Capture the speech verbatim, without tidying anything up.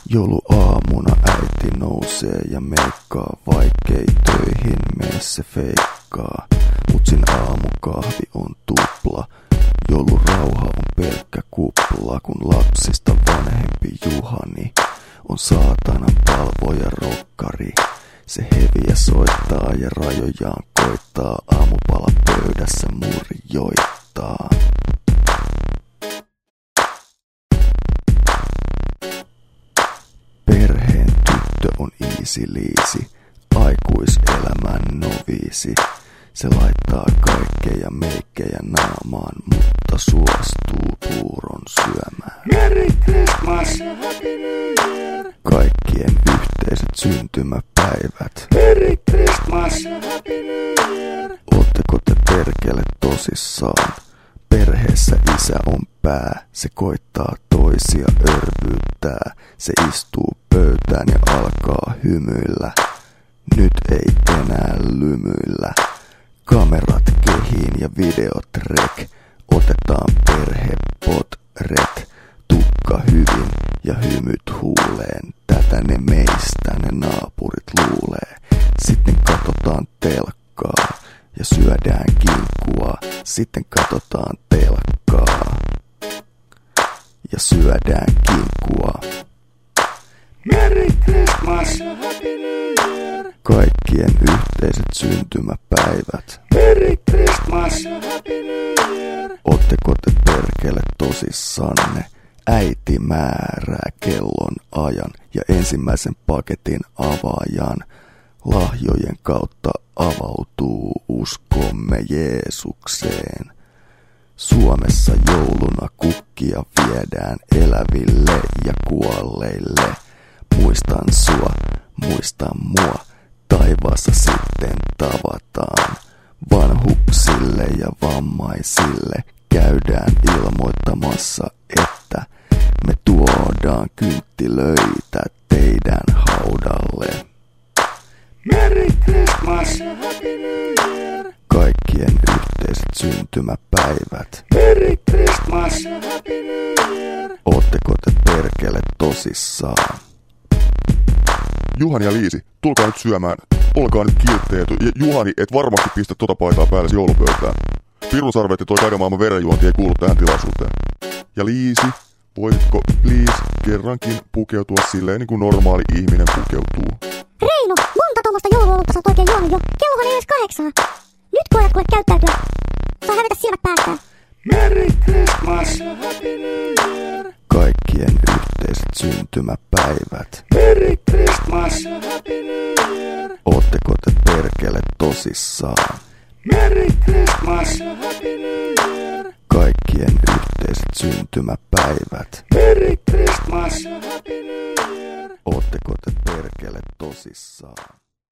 Jouluaamuna äiti nousee ja meikkaa, vaikkei töihin mene se feikkaa. Mutsin aamukahvi on tupla, joulurauha on pelkkä kupla, kun lapsista vanhempi Juhani on saatanan palvoja rokkari. Se heviä soittaa ja rajojaan koittaa, aamupala pöydässä murjoittaa. Perheen tyttö on iisiliisi, aikuiselämän noviisi. Se laittaa kaikkea meikkejä naamaan, mutta suostuu puuron syömään. Merry Christmas ja Happy New Year! Kaikkien yhteiset syntymäpäivät. Merry Christmas ja Happy New Year! Ootteko te perkele tosissaan? Perheessä isä on pää, se koittaa toisia örvyyttää. Se istuu pöytään ja alkaa hymyillä. Nyt ei enää lymyillä. Kamerat kehiin ja videot rek. Otetaan perhepotret. Tukka hyvin ja hymyt huuleen. Tätä ne meistä ne naapurit luulee. Sitten katsotaan telkkaa ja syödään kinkkua. Sitten katsotaan telkkaa ja syödään kinkkua. Merry Christmas ja Happy New Year! Kaikkien yhteiset syntymäpäivät. Merry Christmas ja Happy New Year! Ootteko te perkele tosissanne? Äiti määrää kellon ajan ja ensimmäisen paketin avaajan. Lahjojen kautta avautuu uskomme Jeesukseen. Suomessa jouluna kukkia viedään eläville ja kuolleille. Muistan sua, muistan mua, taivaassa sitten tavataan. Vanhuksille ja vammaisille käydään ilmoittamassa, että me tuodaan kynttilöitä teidän haudalle. Merry Christmas ja Happy New Year! Kaikkien yhteiset syntymäpäivät. Merry Christmas ja Happy New Year! Ootteko te perkele tosissaan? Juhani ja Liisi, tulkaa nyt syömään. Olkaa nyt kilttejä. Ja Juhani, et varmasti pistä tota paitaa päälle joulupöytään. Pirusarvet ja toi kaiken maailman verenjuonti ei kuulu tähän tilaisuuteen. Ja Liisi, voisitko please kerrankin pukeutua silleen niin kuin normaali ihminen pukeutuu? Reino, monta tuommoista jouluolutta sä oot oikein juonut jo. Kellohan ei edes kahdeksaa. Nyt koirat kuule käyttäytyä. Saa hävetä silmät päästään. Merry Christmas ja Happy New Year! Kaikkien yhteiset syntymäpäivät. Merry Christmas ja Happy New Year! Ootteko te perkele tosissaan? Merry Christmas ja Happy New Year! Kaikkien yhteiset syntymäpäivät. Merry Christmas ja